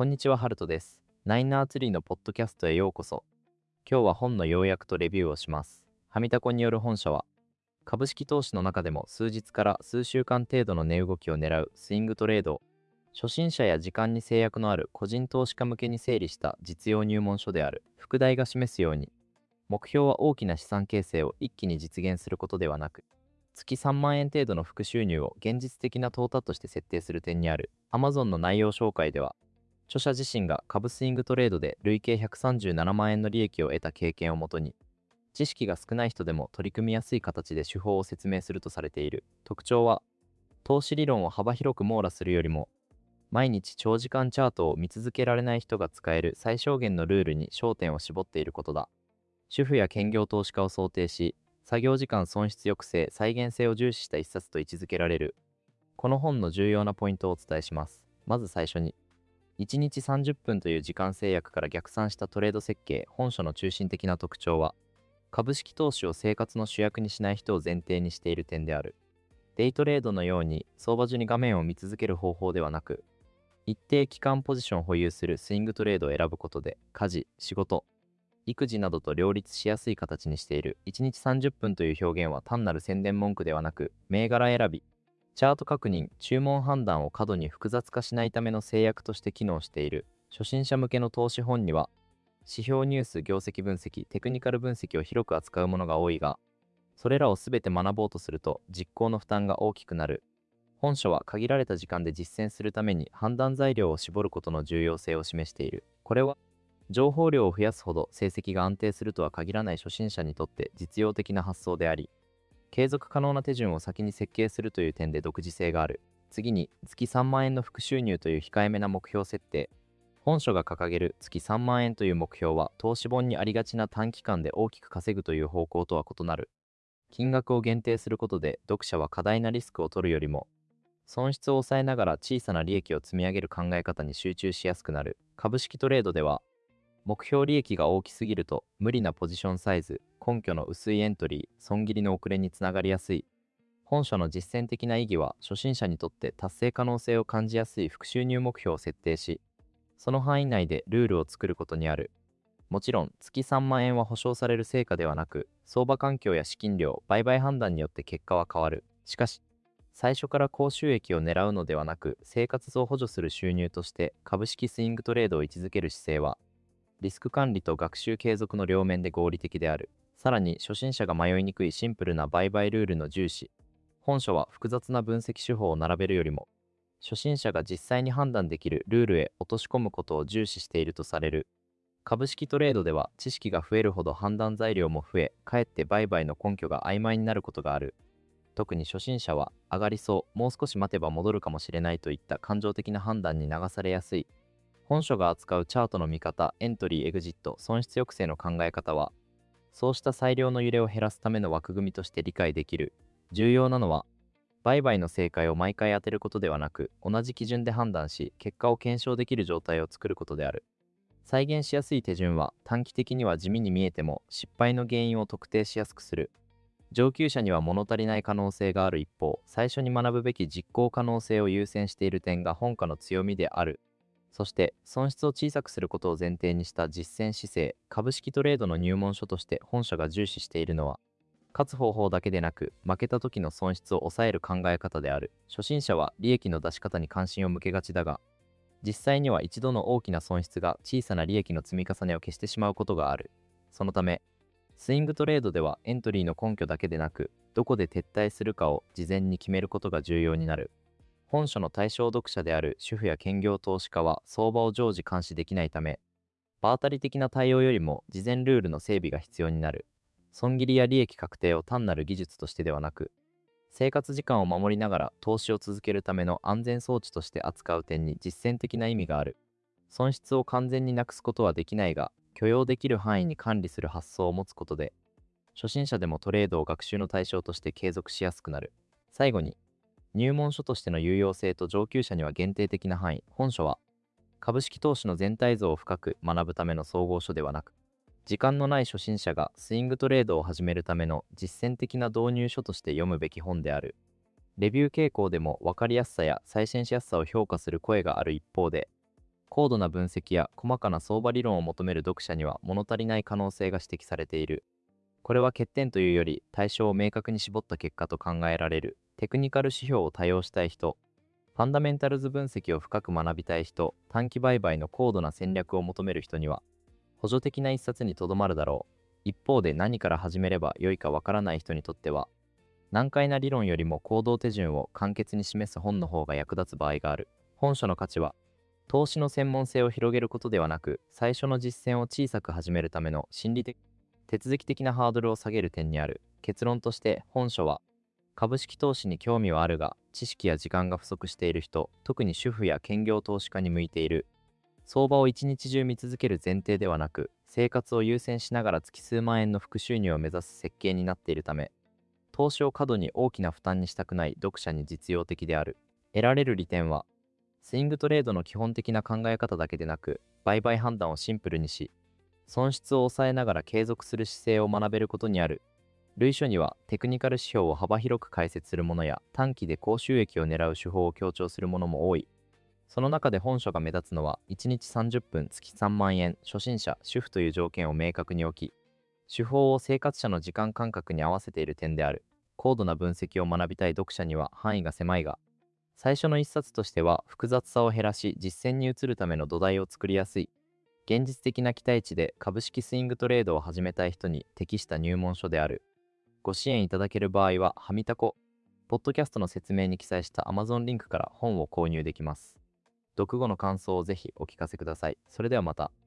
こんにちは、ハルトです。ナインナーツリーのポッドキャストへようこそ。今日は本の要約とレビューをします。ハミタコによる本書は、株式投資の中でも数日から数週間程度の値動きを狙うスイングトレードを、初心者や時間に制約のある個人投資家向けに整理した実用入門書である。副題が示すように、目標は大きな資産形成を一気に実現することではなく、月3万円程度の副収入を現実的な淘汰として設定する点にある。Amazon の内容紹介では、著者自身が株スイングトレードで累計137万円の利益を得た経験をもとに、知識が少ない人でも取り組みやすい形で手法を説明するとされている。特徴は、投資理論を幅広く網羅するよりも、毎日長時間チャートを見続けられない人が使える最小限のルールに焦点を絞っていることだ。主婦や兼業投資家を想定し、作業時間損失抑制、再現性を重視した一冊と位置づけられる。この本の重要なポイントをお伝えします。まず最初に、1日30分という時間制約から逆算したトレード設計。本書の中心的な特徴は、株式投資を生活の主役にしない人を前提にしている点である。デイトレードのように相場中に画面を見続ける方法ではなく、一定期間ポジションを保有するスイングトレードを選ぶことで、家事、仕事、育児などと両立しやすい形にしている。1日30分という表現は単なる宣伝文句ではなく、銘柄選び、チャート確認、注文判断を過度に複雑化しないための制約として機能している。初心者向けの投資本には、指標ニュース、業績分析、テクニカル分析を広く扱うものが多いが、それらを全て学ぼうとすると実行の負担が大きくなる。本書は限られた時間で実践するために判断材料を絞ることの重要性を示している。これは、情報量を増やすほど成績が安定するとは限らない初心者にとって実用的な発想であり、継続可能な手順を先に設計するという点で独自性がある。次に、月3万円の副収入という控えめな目標設定。本書が掲げる月3万円という目標は、投資本にありがちな短期間で大きく稼ぐという方向とは異なる。金額を限定することで、読者は過大なリスクを取るよりも、損失を抑えながら小さな利益を積み上げる考え方に集中しやすくなる。株式トレードでは、目標利益が大きすぎると無理なポジションサイズ、根拠の薄いエントリー、損切りの遅れにつながりやすい。本書の実践的な意義は、初心者にとって達成可能性を感じやすい副収入目標を設定し、その範囲内でルールを作ることにある。もちろん、月3万円は保証される成果ではなく、相場環境や資金量、売買判断によって結果は変わる。しかし、最初から高収益を狙うのではなく、生活を補助する収入として株式スイングトレードを位置づける姿勢は、リスク管理と学習継続の両面で合理的である。さらに、初心者が迷いにくいシンプルな売買ルールの重視。本書は複雑な分析手法を並べるよりも、初心者が実際に判断できるルールへ落とし込むことを重視しているとされる。株式トレードでは知識が増えるほど判断材料も増え、かえって売買の根拠が曖昧になることがある。特に初心者は、上がりそう、もう少し待てば戻るかもしれないといった感情的な判断に流されやすい。本書が扱うチャートの見方、エントリー・エグジット、損失抑制の考え方は、そうした裁量の揺れを減らすための枠組みとして理解できる。重要なのは、売買の正解を毎回当てることではなく、同じ基準で判断し、結果を検証できる状態を作ることである。再現しやすい手順は、短期的には地味に見えても、失敗の原因を特定しやすくする。上級者には物足りない可能性がある一方、最初に学ぶべき実行可能性を優先している点が本科の強みである。そして、損失を小さくすることを前提にした実践姿勢。株式トレードの入門書として本書が重視しているのは、勝つ方法だけでなく、負けた時の損失を抑える考え方である。初心者は利益の出し方に関心を向けがちだが、実際には一度の大きな損失が小さな利益の積み重ねを消してしまうことがある。そのため、スイングトレードではエントリーの根拠だけでなく、どこで撤退するかを事前に決めることが重要になる。本書の対象読者である主婦や兼業投資家は相場を常時監視できないため、場当たり的な対応よりも事前ルールの整備が必要になる。損切りや利益確定を単なる技術としてではなく、生活時間を守りながら投資を続けるための安全装置として扱う点に実践的な意味がある。損失を完全になくすことはできないが、許容できる範囲に管理する発想を持つことで、初心者でもトレードを学習の対象として継続しやすくなる。最後に、入門書としての有用性と上級者には限定的な範囲。本書は、株式投資の全体像を深く学ぶための総合書ではなく、時間のない初心者がスイングトレードを始めるための実践的な導入書として読むべき本である。レビュー傾向でも分かりやすさや再現しやすさを評価する声がある一方で、 高度な分析や細かな相場理論を求める読者には物足りない可能性が指摘されている。これは欠点というより対象を明確に絞った結果と考えられる。テクニカル指標を多用したい人、ファンダメンタルズ分析を深く学びたい人、短期売買の高度な戦略を求める人には補助的な一冊にとどまるだろう。一方で何から始めれば良いかわからない人にとっては、難解な理論よりも行動手順を簡潔に示す本の方が役立つ場合がある。本書の価値は、投資の専門性を広げることではなく、最初の実践を小さく始めるための心理的、手続き的なハードルを下げる点にある。結論として、本書は、株式投資に興味はあるが、知識や時間が不足している人、特に主婦や兼業投資家に向いている。相場を一日中見続ける前提ではなく、生活を優先しながら月数万円の副収入を目指す設計になっているため、投資を過度に大きな負担にしたくない読者に実用的である。得られる利点は、スイングトレードの基本的な考え方だけでなく、売買判断をシンプルにし、損失を抑えながら継続する姿勢を学べることにある。類書にはテクニカル指標を幅広く解説するものや短期で高収益を狙う手法を強調するものも多い。その中で本書が目立つのは1日30分月3万円、初心者、主婦という条件を明確に置き、手法を生活者の時間感覚に合わせている点である。高度な分析を学びたい読者には範囲が狭いが、最初の一冊としては複雑さを減らし実践に移るための土台を作りやすい。現実的な期待値で株式スイングトレードを始めたい人に適した入門書である。ご支援いただける場合は、はみたこ、ポッドキャストの説明に記載した Amazon リンクから本を購入できます。読後の感想をぜひお聞かせください。それではまた。